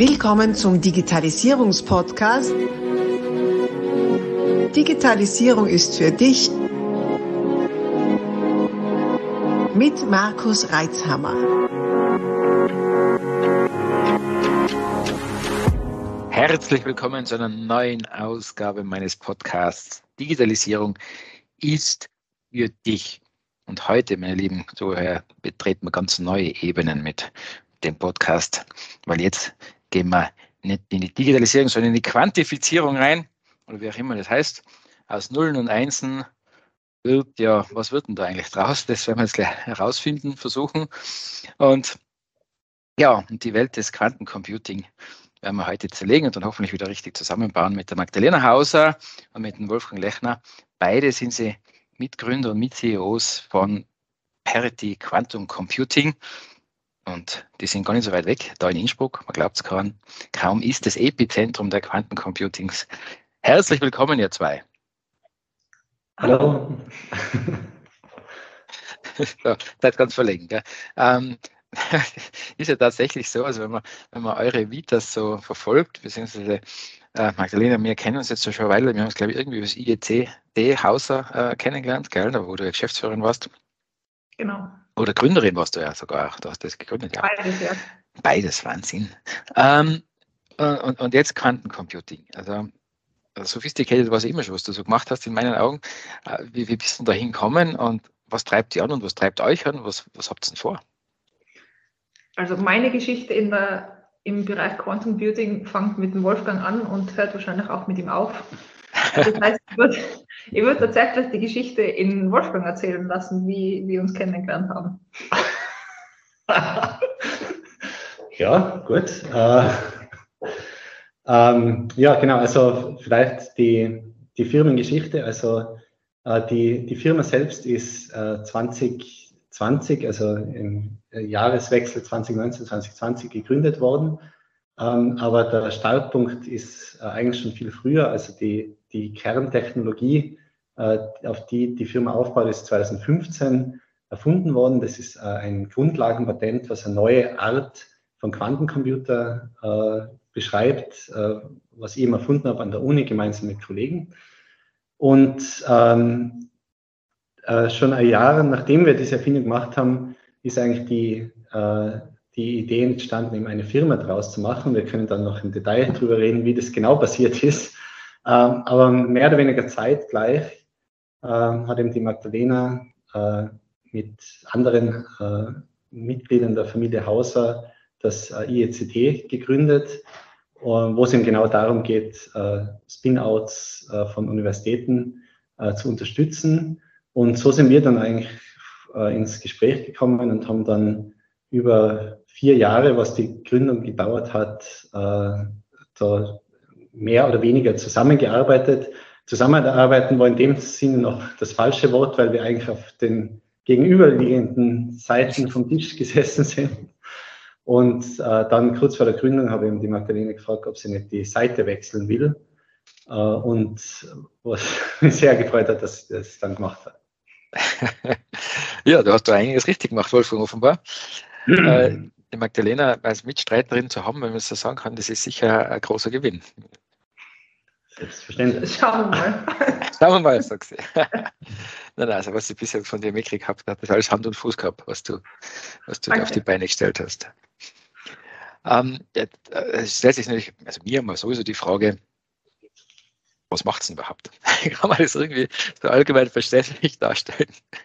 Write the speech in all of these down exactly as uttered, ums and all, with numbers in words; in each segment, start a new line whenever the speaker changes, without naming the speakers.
Willkommen zum Digitalisierungspodcast. Digitalisierung ist für dich mit Markus Reitzhammer.
Herzlich willkommen zu einer neuen Ausgabe meines Podcasts. Digitalisierung ist für dich. Und heute, meine lieben Zuhörer, betreten wir ganz neue Ebenen mit dem Podcast, weil jetzt gehen wir nicht in die Digitalisierung, sondern in die Quantifizierung rein, oder wie auch immer das heißt. Aus Nullen und Einsen wird, ja, was wird denn da eigentlich draus? Das werden wir jetzt gleich herausfinden, versuchen. Und ja, und die Welt des Quantencomputing werden wir heute zerlegen und dann hoffentlich wieder richtig zusammenbauen mit der Magdalena Hauser und mit dem Wolfgang Lechner. Beide sind sie Mitgründer und Mit-C E Os von Parity Quantum Computing. Und die sind gar nicht so weit weg, da in Innsbruck, man glaubt es kaum, kaum ist das Epizentrum der Quantencomputings. Herzlich willkommen, ihr zwei.
Hallo.
So, seid ganz verlegen. Gell? Ähm, ist ja tatsächlich so, also wenn man, wenn man eure Vitas so verfolgt, beziehungsweise äh, Magdalena, wir kennen uns jetzt schon eine Weile, wir haben uns, glaube ich, irgendwie über das I E C D Hauser äh, kennengelernt, gell, da wo du Geschäftsführerin warst.
Genau.
Oder Gründerin warst du ja sogar auch, du hast das gegründet, ja.
Beides, ja.
Beides, Wahnsinn. Ähm, und, und jetzt Quantencomputing. Also sophisticated war es immer schon, was du so gemacht hast in meinen Augen. Wie, wie bist du da hingekommen und was treibt dich an und was treibt euch an? Was, was habt ihr denn vor?
Also meine Geschichte in der, im Bereich Quantum Computing fängt mit dem Wolfgang an und hört wahrscheinlich auch mit ihm auf. Das heißt, ich würde, ich würde tatsächlich die Geschichte in Wolfgang erzählen lassen, wie wir uns kennengelernt haben.
Ja, gut. Äh, ähm, ja, genau, also vielleicht die, die Firmengeschichte. Also äh, die, die Firma selbst ist äh, zwanzig zwanzig, also im Jahreswechsel zwanzig neunzehn zwanzig zwanzig gegründet worden. Ähm, aber der Startpunkt ist äh, eigentlich schon viel früher. Also die, die Kerntechnologie, äh, auf die die Firma aufbaut, ist zwanzig fünfzehn erfunden worden. Das ist äh, ein Grundlagenpatent, was eine neue Art von Quantencomputer äh, beschreibt, äh, was ich eben erfunden habe an der Uni gemeinsam mit Kollegen. Und ähm, äh, schon ein Jahr nachdem wir diese Erfindung gemacht haben, ist eigentlich die, äh, die Idee entstanden, eben eine Firma daraus zu machen. Wir können dann noch im Detail darüber reden, wie das genau passiert ist. Ähm, aber mehr oder weniger zeitgleich äh, hat eben die Magdalena äh, mit anderen äh, Mitgliedern der Familie Hauser das äh, I E C D gegründet, äh, wo es eben genau darum geht, äh, Spin-outs äh, von Universitäten äh, zu unterstützen. Und so sind wir dann eigentlich äh, ins Gespräch gekommen und haben dann über vier Jahre, was die Gründung gedauert hat, äh, da mehr oder weniger zusammengearbeitet. Zusammenarbeiten war in dem Sinne noch das falsche Wort, weil wir eigentlich auf den gegenüberliegenden Seiten vom Tisch gesessen sind. Und äh, dann kurz vor der Gründung habe ich die Magdalena gefragt, ob sie nicht die Seite wechseln will. Äh, und was mich sehr gefreut hat, dass sie das dann gemacht hat.
Ja, du hast da einiges richtig gemacht, Wolfgang, offenbar. äh, die Magdalena als Mitstreiterin zu haben, wenn man es so sagen kann, das ist sicher ein großer Gewinn.
Selbstverständlich.
Schauen wir mal.
Schauen wir mal, sagt sie. Nein, nein, also was ich bisher von dir mitgekriegt habe, hat das alles Hand und Fuß gehabt, was du, was du auf die Beine gestellt hast. Ähm, jetzt, äh, es stellt sich natürlich, also mir mal sowieso die Frage, was macht es denn überhaupt? Kann man das irgendwie so allgemein verständlich darstellen?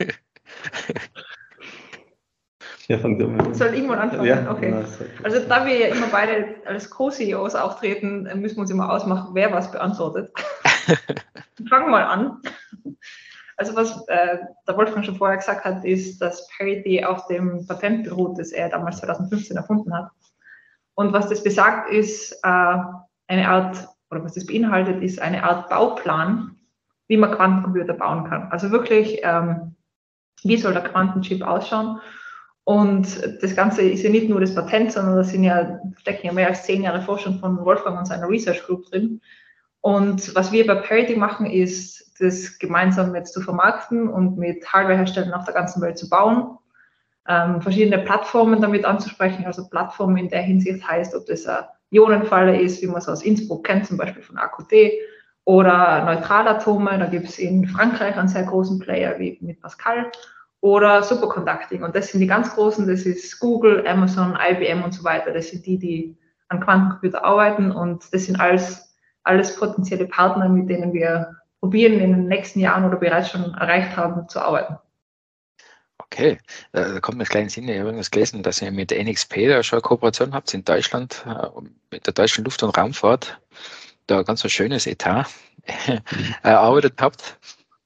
Ja,
Soll ich mal anfangen?
Ja,
okay.
Na,
also da wir ja immer beide als Co-C E Os auftreten, müssen wir uns immer ausmachen, wer was beantwortet. Fangen wir mal an. Also was äh, der Wolfgang schon vorher gesagt hat, ist, dass Parity auf dem Patent beruht, das er damals zwanzig fünfzehn erfunden hat. Und was das besagt, ist äh, eine Art, oder was das beinhaltet, ist eine Art Bauplan, wie man Quantencomputer bauen kann. Also wirklich, ähm, wie soll der Quantenchip ausschauen? Und das Ganze ist ja nicht nur das Patent, sondern da sind ja, stecken ja mehr als zehn Jahre Forschung von Wolfgang und seiner Research Group drin. Und was wir bei Parity machen, ist, das gemeinsam jetzt zu vermarkten und mit Hardwareherstellern auf der ganzen Welt zu bauen, ähm, verschiedene Plattformen damit anzusprechen, also Plattformen in der Hinsicht heißt, ob das ein Ionenfalle ist, wie man es aus Innsbruck kennt, zum Beispiel von A Q T, oder Neutralatome, da gibt es in Frankreich einen sehr großen Player wie mit Pascal, oder Superconducting. Und das sind die ganz großen, das ist Google, Amazon, I B M und so weiter. Das sind die, die an Quantencomputer arbeiten, und das sind alles, alles potenzielle Partner, mit denen wir probieren, in den nächsten Jahren oder bereits schon erreicht haben, zu arbeiten.
Okay, da kommt mir ein kleines Sinn. Ich habe irgendwas gelesen, dass ihr mit der N X P da schon eine Kooperation habt in Deutschland, mit der deutschen Luft- und Raumfahrt, da ganz ein schönes Etat erarbeitet habt.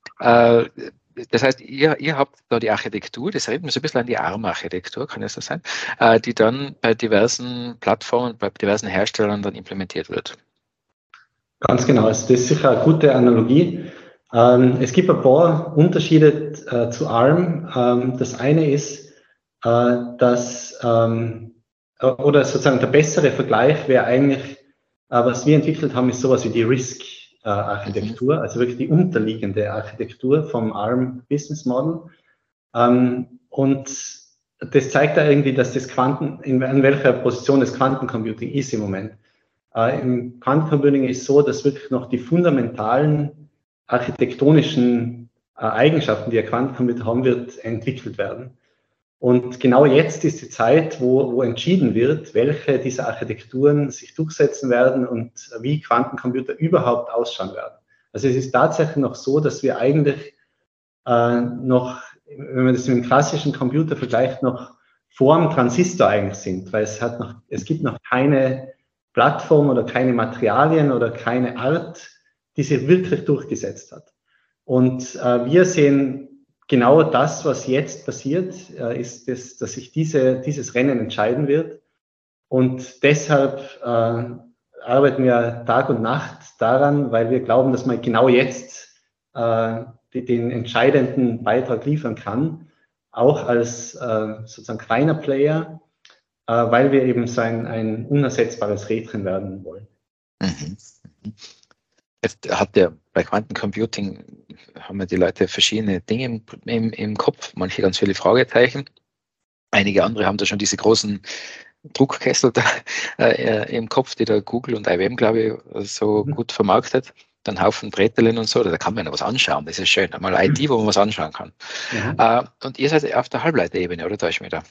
Das heißt, ihr, ihr habt da die Architektur, das erinnert mich so ein bisschen an die ARM-Architektur, kann das so sein, die dann bei diversen Plattformen, bei diversen Herstellern dann implementiert wird.
Ganz genau, also das ist sicher eine gute Analogie. Ähm, es gibt ein paar Unterschiede äh, zu ARM. Ähm, das eine ist, äh, dass, ähm, oder sozusagen der bessere Vergleich wäre eigentlich, äh, was wir entwickelt haben, ist sowas wie die RISC-Architektur, mhm. also wirklich die unterliegende Architektur vom ARM Business Model. Ähm, und das zeigt da irgendwie, dass das Quanten, in, in welcher Position das Quantencomputing ist im Moment. Äh, Im Quantencomputing ist so, dass wirklich noch die fundamentalen architektonischen äh, Eigenschaften, die ein Quantencomputer haben wird, entwickelt werden. Und genau jetzt ist die Zeit, wo, wo entschieden wird, welche dieser Architekturen sich durchsetzen werden und wie Quantencomputer überhaupt ausschauen werden. Also es ist tatsächlich noch so, dass wir eigentlich äh, noch, wenn man das mit dem klassischen Computer vergleicht, noch vor dem Transistor eigentlich sind, weil es hat noch, es gibt noch keine Plattform oder keine Materialien oder keine Art, die sich wirklich durchgesetzt hat. Und äh, wir sehen genau das, was jetzt passiert, äh, ist, das, dass sich diese, dieses Rennen entscheiden wird. Und deshalb äh, arbeiten wir Tag und Nacht daran, weil wir glauben, dass man genau jetzt äh, die, den entscheidenden Beitrag liefern kann, auch als äh, sozusagen kleiner Player, äh, weil wir eben so ein, ein unersetzbares Rädchen werden wollen.
Mhm. Jetzt hat ja bei Quantencomputing haben ja die Leute verschiedene Dinge im, im, im Kopf, manche ganz viele Fragezeichen. Einige andere haben da schon diese großen Druckkessel da, äh, im Kopf, die da Google und I B M, glaube ich, so mhm. gut vermarktet. Dann Haufen Brettelen und so, da kann man ja was anschauen, das ist schön. Einmal I T, wo man was anschauen kann. Mhm. Äh, und ihr seid auf der Halbleiterebene, oder täusche ich mich da?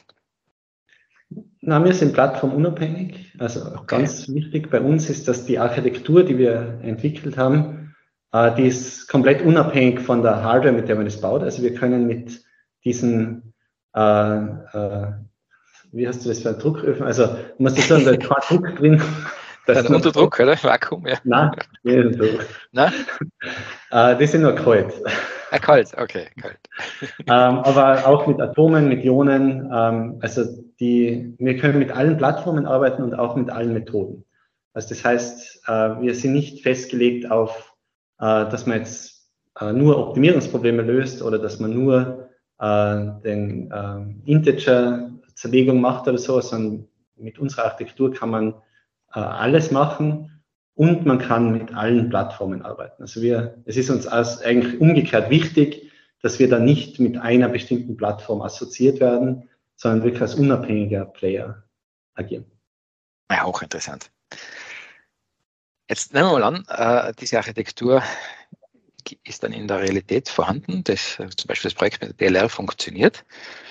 Na, wir sind plattformunabhängig. Also okay. Ganz wichtig bei uns ist, dass die Architektur, die wir entwickelt haben, äh, die ist komplett unabhängig von der Hardware, mit der man das baut. Also wir können mit diesen, äh, äh, wie hast du das für einen Drucköfen? Also du musst das sagen, da ist kein Druck drin.
Das ist ein Unterdruck, oder? Vakuum, ja.
Nein, nicht Druck.
Nein?
Äh, die sind nur kalt.
Ah, kalt, okay, kalt.
ähm, aber auch mit Atomen, mit Ionen. Ähm, also die, wir können mit allen Plattformen arbeiten und auch mit allen Methoden. Also das heißt, äh, wir sind nicht festgelegt auf, äh, dass man jetzt äh, nur Optimierungsprobleme löst oder dass man nur äh, den äh, Integer-Zerlegung macht oder so, sondern mit unserer Architektur kann man äh, alles machen. Und man kann mit allen Plattformen arbeiten. Also wir, es ist uns als eigentlich umgekehrt wichtig, dass wir da nicht mit einer bestimmten Plattform assoziiert werden, sondern wirklich als unabhängiger Player agieren.
Ja, auch interessant. Jetzt nehmen wir mal an, äh, diese Architektur ist dann in der Realität vorhanden. Das, zum Beispiel das Projekt mit der D L R funktioniert.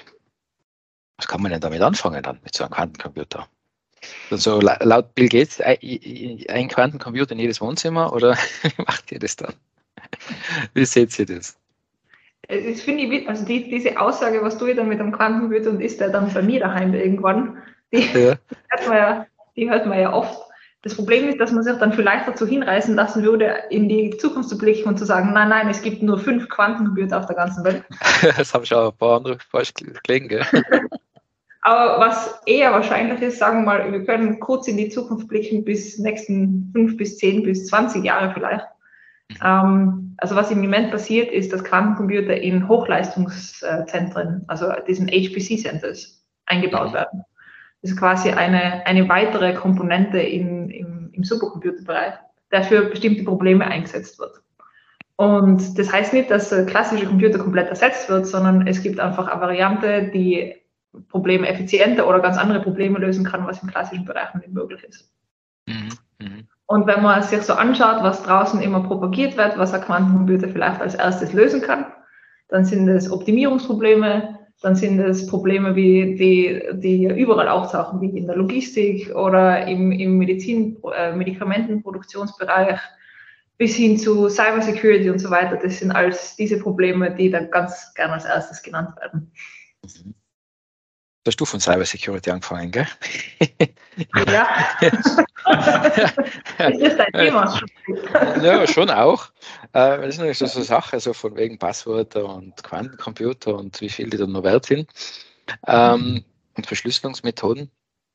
Was kann man denn damit anfangen dann mit so einem Quantencomputer? Also laut Bill Gates ein Quantencomputer in jedes Wohnzimmer, oder wie macht ihr das dann? Wie seht ihr das?
Das finde ich, also die, diese Aussage, was tue ich dann mit einem Quantencomputer und ist der dann bei mir daheim irgendwann, die, ja. die, hört man ja, die hört man ja oft. Das Problem ist, dass man sich dann vielleicht dazu hinreißen lassen würde, in die Zukunft zu blicken und zu sagen, nein, nein, es gibt nur fünf Quantencomputer auf der ganzen Welt.
Das haben schon ein paar andere falsch gelegen, gell?
Aber was eher wahrscheinlich ist, sagen wir mal, wir können kurz in die Zukunft blicken, bis nächsten fünf bis zehn bis zwanzig Jahre vielleicht. Ähm, also was im Moment passiert, ist, dass Quantencomputer in Hochleistungszentren, also diesen H P C-Centers, eingebaut werden. Das ist quasi eine, eine weitere Komponente in, im, im Supercomputerbereich, der für bestimmte Probleme eingesetzt wird. Und das heißt nicht, dass der klassische Computer komplett ersetzt wird, sondern es gibt einfach eine Variante, die Probleme effizienter oder ganz andere Probleme lösen kann, was im klassischen Bereich nicht möglich ist.
Mhm. Mhm.
Und wenn man sich so anschaut, was draußen immer propagiert wird, was ein Quantencomputer vielleicht als erstes lösen kann, dann sind es Optimierungsprobleme, dann sind es Probleme, wie die, die überall auftauchen, wie in der Logistik oder im, im Medizin, äh, Medikamentenproduktionsbereich, bis hin zu Cybersecurity und so weiter. Das sind alles diese Probleme, die dann ganz gerne als erstes genannt werden.
Mhm. Hast du von Cybersecurity angefangen, gell?
Ja. Ist das dein Thema?
Ja, schon auch. Äh, das ist natürlich so eine Sache, so von wegen Passwörter und Quantencomputer und wie viel die dann noch wert sind. Ähm, und Verschlüsselungsmethoden.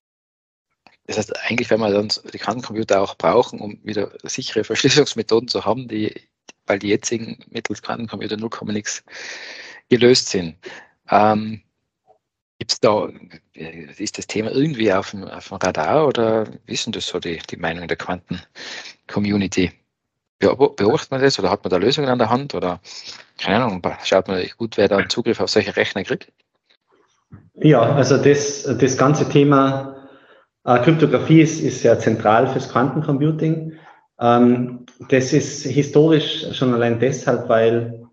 Das heißt, eigentlich werden wir dann die Quantencomputer auch brauchen, um wieder sichere Verschlüsselungsmethoden zu haben, die, weil die jetzigen mittels Quantencomputer null Komma nix gelöst sind. Ähm, Gibt's da, ist das Thema irgendwie auf dem, auf dem Radar oder wie ist denn das so die, die Meinung der Quanten-Community? Beobachtet man das oder hat man da Lösungen an der Hand oder keine Ahnung, schaut man gut, wer da einen Zugriff auf solche Rechner kriegt?
Ja, also das, das ganze Thema äh, Kryptographie ist, ist sehr zentral fürs Quantencomputing. Ähm, das ist historisch schon allein deshalb, weil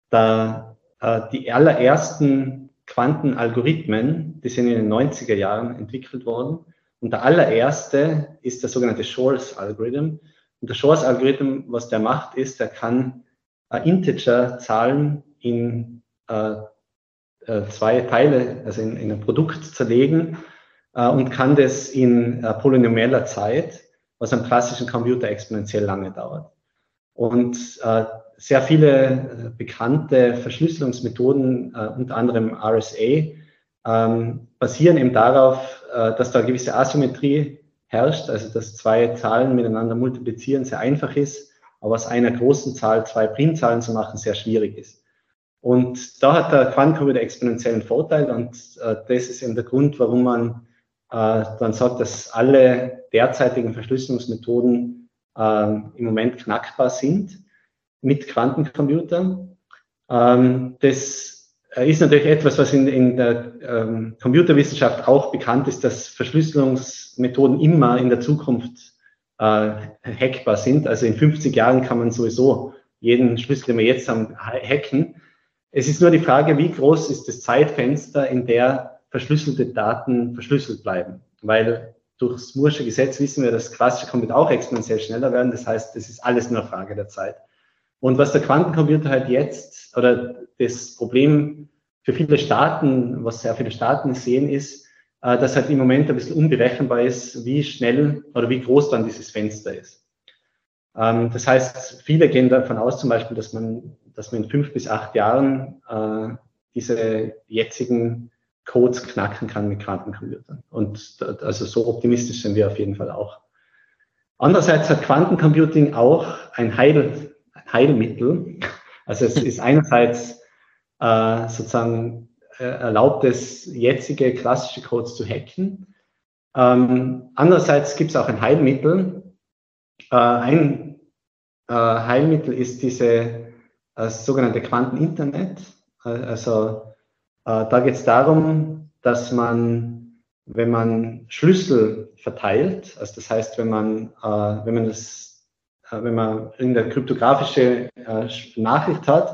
da äh, die allerersten Quantenalgorithmen, die sind in den neunziger Jahren entwickelt worden. Und der allererste ist der sogenannte Shor's Algorithm. Und der Shor's Algorithm, was der macht, ist, der kann äh, Integer-Zahlen in äh, äh, zwei Teile, also in, in ein Produkt zerlegen äh, und kann das in äh, polynomeller Zeit, was am klassischen Computer exponentiell lange dauert. Und äh, sehr viele äh, bekannte Verschlüsselungsmethoden, äh, unter anderem R S A, ähm, basieren eben darauf, äh, dass da eine gewisse Asymmetrie herrscht, also dass zwei Zahlen miteinander multiplizieren sehr einfach ist, aber aus einer großen Zahl zwei Primzahlen zu machen sehr schwierig ist. Und da hat der Quantencomputer exponentiellen Vorteil und äh, das ist eben der Grund, warum man äh, dann sagt, dass alle derzeitigen Verschlüsselungsmethoden äh, im Moment knackbar sind mit Quantencomputern. Ähm, das ist natürlich etwas, was in, in der ähm, Computerwissenschaft auch bekannt ist, dass Verschlüsselungsmethoden immer in der Zukunft äh, hackbar sind. Also in fünfzig Jahren kann man sowieso jeden Schlüssel, den wir jetzt haben, hacken. Es ist nur die Frage, wie groß ist das Zeitfenster, in der verschlüsselte Daten verschlüsselt bleiben. Weil durchs Moore'sche Gesetz wissen wir, dass klassische Computer auch exponentiell schneller werden. Das heißt, das ist alles nur eine Frage der Zeit. Und was der Quantencomputer halt jetzt, oder das Problem für viele Staaten, was sehr viele Staaten sehen, ist, dass halt im Moment ein bisschen unberechenbar ist, wie schnell oder wie groß dann dieses Fenster ist. Das heißt, viele gehen davon aus zum Beispiel, dass man, dass man in fünf bis acht Jahren äh, diese jetzigen Codes knacken kann mit Quantencomputern. Und also so optimistisch sind wir auf jeden Fall auch. Andererseits hat Quantencomputing auch ein Heil, Heilmittel. Also es ist einerseits äh, sozusagen äh, erlaubt es, jetzige klassische Codes zu hacken. Ähm, andererseits gibt es auch ein Heilmittel. Äh, ein äh, Heilmittel ist diese äh, sogenannte Quanteninternet. Äh, also äh, da geht es darum, dass man, wenn man Schlüssel verteilt, also das heißt, wenn man, äh, wenn man das, äh, wenn man irgendeine kryptografische äh, Nachricht hat,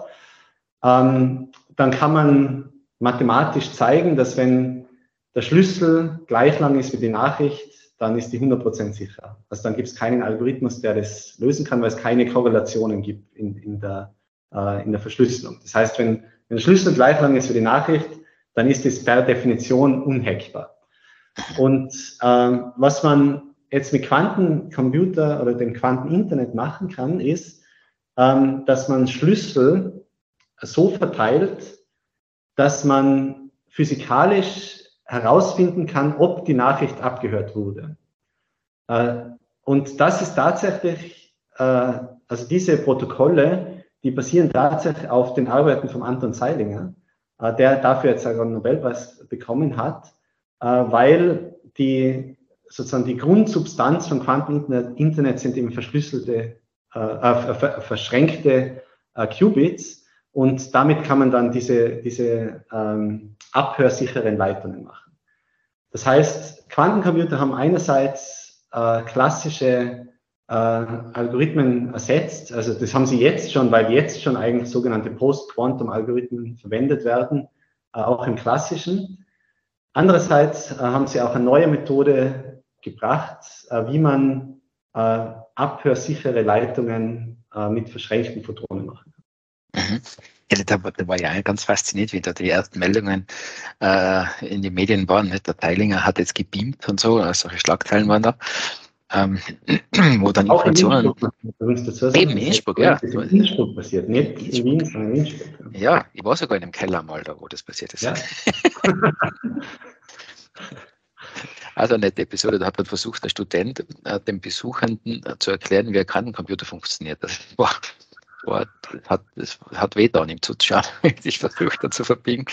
ähm, dann kann man mathematisch zeigen, dass wenn der Schlüssel gleich lang ist wie die Nachricht, dann ist die hundert Prozent sicher. Also dann gibt es keinen Algorithmus, der das lösen kann, weil es keine Korrelationen gibt in, in, der, äh, in der Verschlüsselung. Das heißt, wenn, wenn der Schlüssel gleich lang ist wie die Nachricht, dann ist es per Definition unhackbar. Und ähm, was man jetzt mit Quantencomputer oder dem Quanteninternet machen kann, ist, ähm, dass man Schlüssel so verteilt, dass man physikalisch herausfinden kann, ob die Nachricht abgehört wurde. Äh, und das ist tatsächlich, äh, also diese Protokolle, die basieren tatsächlich auf den Arbeiten von Anton Zeilinger, äh, der dafür jetzt einen Nobelpreis bekommen hat, äh, weil die sozusagen die Grundsubstanz von Quanteninternet sind eben verschlüsselte, äh, äh, verschränkte äh, Qubits. Und damit kann man dann diese, diese ähm, abhörsicheren Leitungen machen. Das heißt, Quantencomputer haben einerseits äh, klassische äh, Algorithmen ersetzt. Also das haben sie jetzt schon, weil jetzt schon eigentlich sogenannte Post-Quantum-Algorithmen verwendet werden, äh, auch im klassischen. Andererseits äh, haben sie auch eine neue Methode gebracht, äh, wie man äh, abhörsichere Leitungen äh, mit verschränkten Photonen machen kann.
Mhm. Ja, da, da war ja ganz fasziniert, wie da die ersten Meldungen äh, in den Medien waren. Nicht? Der Teilinger hat jetzt gebeamt und so, also solche Schlagzeilen waren da, ähm, wo dann
auch
Informationen.
In Innsbruck,
eben in Innsbruck, ja.
Das ist in Innsbruck passiert, nicht in Wien, sondern in Innsbruck.
Ja, ich war sogar in einem Keller mal da, wo das passiert ist.
Ja.
Also eine nette Episode, da hat man versucht, der Student äh, den Besuchenden äh, zu erklären, wie ein Quantencomputer funktioniert. Das war, war, hat, das hat wehgetan, ihm zuzuschauen, wie sich versucht hat zu verbiegen.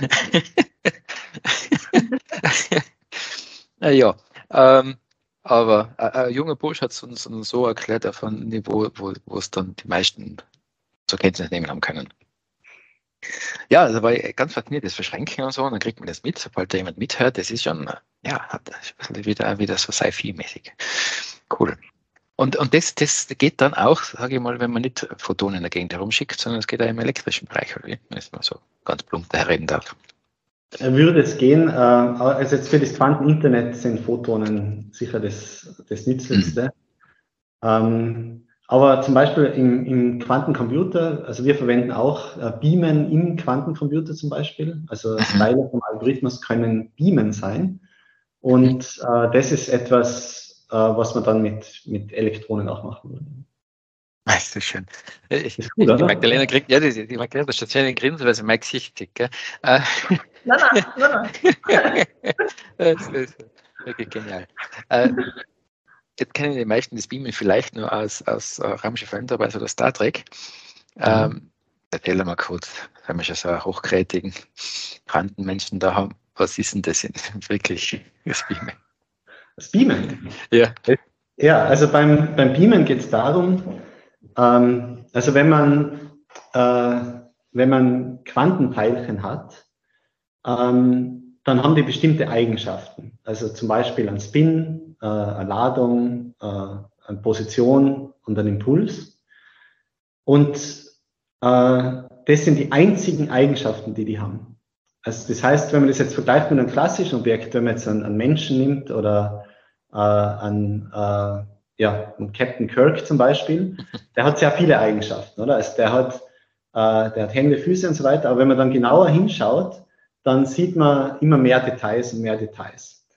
Naja, ähm, aber äh, ein junger Bursch hat es uns so erklärt, auf einem Niveau, wo, wo es dann die meisten zur Kenntnis nehmen haben können. Ja, also war ich ganz fasziniert, das Verschränken und so, und dann kriegt man das mit, sobald da jemand mithört, das ist schon, ja, hat wieder, wieder so Sci-Fi-mäßig. Cool. Und, und das, das geht dann auch, sage ich mal, wenn man nicht Photonen in der Gegend herumschickt, sondern es geht auch im elektrischen Bereich, oder wie? Wenn man so ganz plump daher reden darf.
Würde es gehen, also jetzt für das Quanteninternet sind Photonen sicher das, das Nützlichste. Mhm. Ähm, aber zum Beispiel im, im Quantencomputer, also wir verwenden auch äh, Beamen im Quantencomputer zum Beispiel. Also Teile vom Algorithmus können Beamen sein. Und äh, das ist etwas, äh, was man dann mit, mit Elektronen auch machen würde.
Das ist schön. Ich,
ist gut,
die Magdalena kriegt, ja, die, die Magdalena steht schön in den Grinsen, weil sie mein Gesicht tickt. Gell? Nein,
nein, nein, nein.
Das ist wirklich genial. Äh, Jetzt kennen die meisten das Beamen vielleicht nur aus, aus uh, Raumschiff Enterprise oder Star Trek. Ähm, mhm. Erzähl mal kurz, wenn wir schon so einen hochkarätigen Quantenmenschen da haben, was ist denn das wirklich, das Beamen?
Das Beamen?
Ja.
Ja, also beim, beim Beamen geht es darum, ähm, also wenn man, äh, wenn man Quantenteilchen hat, ähm, dann haben die bestimmte Eigenschaften. Also zum Beispiel ein Spin, äh, eine Ladung, äh, eine Position und ein Impuls. Und äh, das sind die einzigen Eigenschaften, die die haben. Also das heißt, wenn man das jetzt vergleicht mit einem klassischen Objekt, wenn man jetzt einen, einen Menschen nimmt oder äh, einen, äh, ja, einen Captain Kirk zum Beispiel, der hat sehr viele Eigenschaften, oder? Also der hat, äh, der hat Hände, Füße und so weiter. Aber wenn man dann genauer hinschaut, dann sieht man immer mehr Details und mehr Details.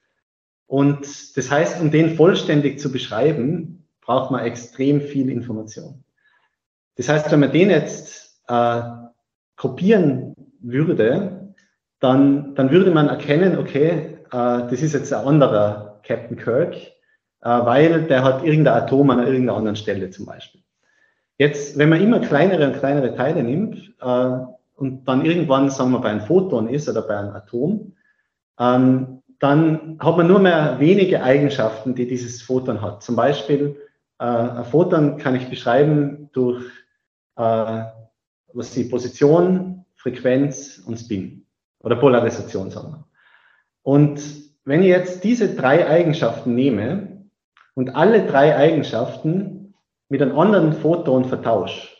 Und das heißt, um den vollständig zu beschreiben, braucht man extrem viel Information. Das heißt, wenn man den jetzt äh, kopieren würde, dann, dann würde man erkennen, okay, äh, das ist jetzt ein anderer Captain Kirk, äh, weil der hat irgendein Atom an irgendeiner anderen Stelle zum Beispiel. Jetzt, wenn man immer kleinere und kleinere Teile nimmt, äh, und dann irgendwann, sagen wir, bei einem Photon ist oder bei einem Atom, ähm, dann hat man nur mehr wenige Eigenschaften, die dieses Photon hat. Zum Beispiel, äh, ein Photon kann ich beschreiben durch äh, was die Position, Frequenz und Spin oder Polarisation, sagen wir. Und wenn ich jetzt diese drei Eigenschaften nehme und alle drei Eigenschaften mit einem anderen Photon vertausche,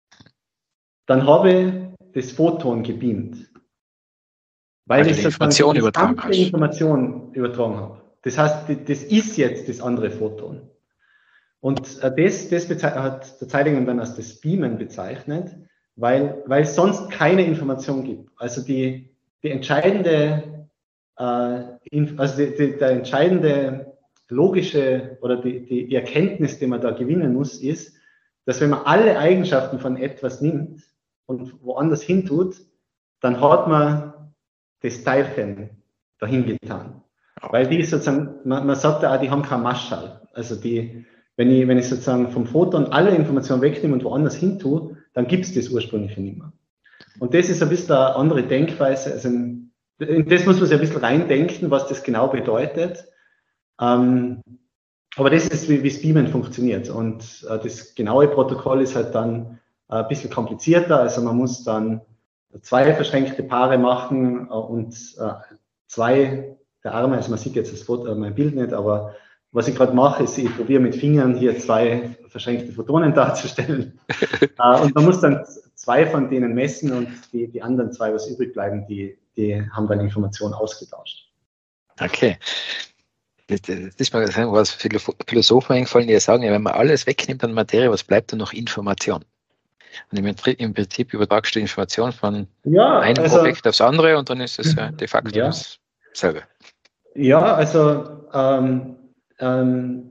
dann habe ich das Photon gebeamt. Weil, weil ich die Information übertragen habe. Information übertragen habe. Das heißt, das ist jetzt das andere Photon. Und das, das hat der Zeilinger dann als das Beamen bezeichnet, weil, weil es sonst keine Information gibt. Also die, die entscheidende, äh, also die, die, der entscheidende logische oder die, die, die Erkenntnis, die man da gewinnen muss, ist, dass wenn man alle Eigenschaften von etwas nimmt und woanders hin tut, dann hat man das Teilchen dahin getan. Weil die sozusagen, man, man sagt ja auch, die haben kein Maßschall. Also die, wenn ich, wenn ich sozusagen vom Photon alle Informationen wegnehme und woanders hin tue, dann gibt es das ursprüngliche nicht mehr. Und das ist ein bisschen eine andere Denkweise. Also in, in das muss man sich ein bisschen reindenken, was das genau bedeutet. Ähm, aber das ist, wie, wie das Beamen funktioniert. Und äh, das genaue Protokoll ist halt dann äh, ein bisschen komplizierter. Also man muss dann zwei verschränkte Paare machen äh, und äh, zwei der Arme, also man sieht jetzt das Foto, mein Bild nicht, aber was ich gerade mache, ist, ich probiere mit Fingern hier zwei verschränkte Photonen darzustellen. äh, und man muss dann zwei von denen messen und die, die anderen zwei, was übrig bleiben, die, die haben dann Informationen ausgetauscht.
Okay. Das, das ist mal was Philosophen eingefallen, die sagen, ja, wenn man alles wegnimmt an Materie, was bleibt dann noch? Information. Und im, im Prinzip übertragst du die Information von
ja,
einem
also,
Objekt aufs andere und dann ist es ja de facto
ja.
dasselbe.
Ja, also ähm, ähm,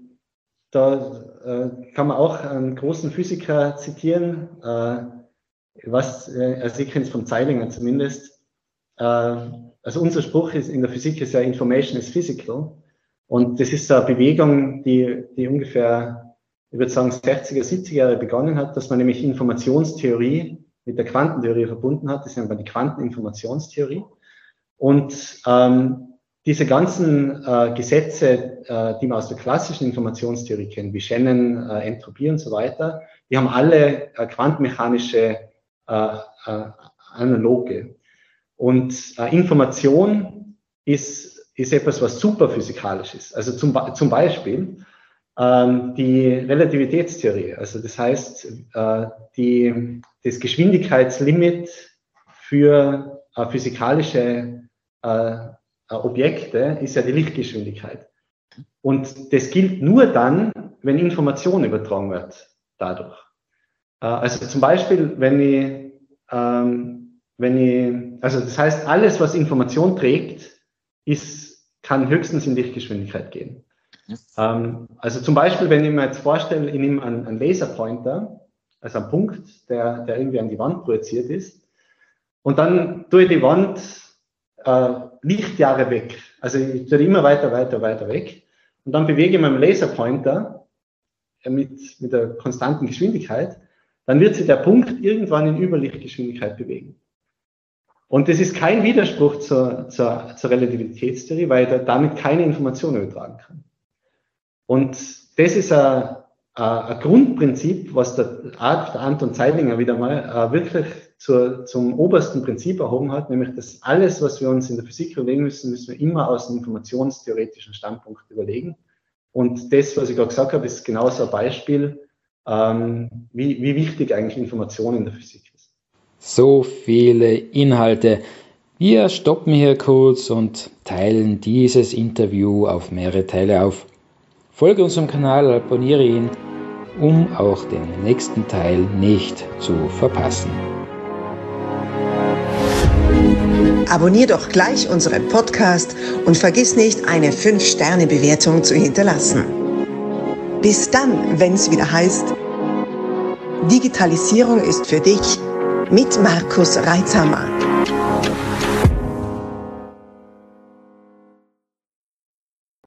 da äh, kann man auch einen großen Physiker zitieren, äh, was, äh, also ich kenne es von Zeilinger zumindest. Äh, also unser Spruch ist in der Physik ist ja Information is physical. Und das ist eine Bewegung, die, die ungefähr, ich würde sagen, sechziger, siebziger Jahre begonnen hat, dass man nämlich Informationstheorie mit der Quantentheorie verbunden hat. Das nennt man die Quanteninformationstheorie. Und ähm, diese ganzen äh, Gesetze, äh, die man aus der klassischen Informationstheorie kennt, wie Shannon, äh, Entropie und so weiter, die haben alle äh, quantenmechanische äh, äh, Analoge. Und äh, Information ist ist etwas, was superphysikalisch ist. Also zum, zum Beispiel ähm, die Relativitätstheorie. Also das heißt, äh, die, das Geschwindigkeitslimit für äh, physikalische äh, Objekte ist ja die Lichtgeschwindigkeit. Und das gilt nur dann, wenn Information übertragen wird dadurch. Äh, also zum Beispiel, wenn ich, ähm, wenn ich, also das heißt, alles, was Information trägt, ist kann höchstens in Lichtgeschwindigkeit gehen. Ja. Ähm, also zum Beispiel, wenn ich mir jetzt vorstelle, ich nehme einen, einen Laserpointer, also einen Punkt, der, der irgendwie an die Wand projiziert ist, und dann tue ich die Wand äh, Lichtjahre weg. Also ich tue die immer weiter, weiter, weiter weg. Und dann bewege ich meinen Laserpointer mit, mit der konstanten Geschwindigkeit, dann wird sich der Punkt irgendwann in Überlichtgeschwindigkeit bewegen. Und das ist kein Widerspruch zur, zur, zur Relativitätstheorie, weil er damit keine Informationen übertragen kann. Und das ist ein, ein Grundprinzip, was der, der Anton Zeilinger wieder mal wirklich zur, zum obersten Prinzip erhoben hat, nämlich, dass alles, was wir uns in der Physik überlegen müssen, müssen wir immer aus einem informationstheoretischen Standpunkt überlegen. Und das, was ich gerade gesagt habe, ist genauso ein Beispiel, ähm, wie, wie wichtig eigentlich Information in der Physik ist.
So viele Inhalte. Wir stoppen hier kurz und teilen dieses Interview auf mehrere Teile auf. Folge unserem Kanal, abonniere ihn, um auch den nächsten Teil nicht zu verpassen.
Abonnier doch gleich unseren Podcast und vergiss nicht, eine fünf Sterne Bewertung zu hinterlassen. Bis dann, wenn es wieder heißt, Digitalisierung ist für dich mit Markus Reitzhammer.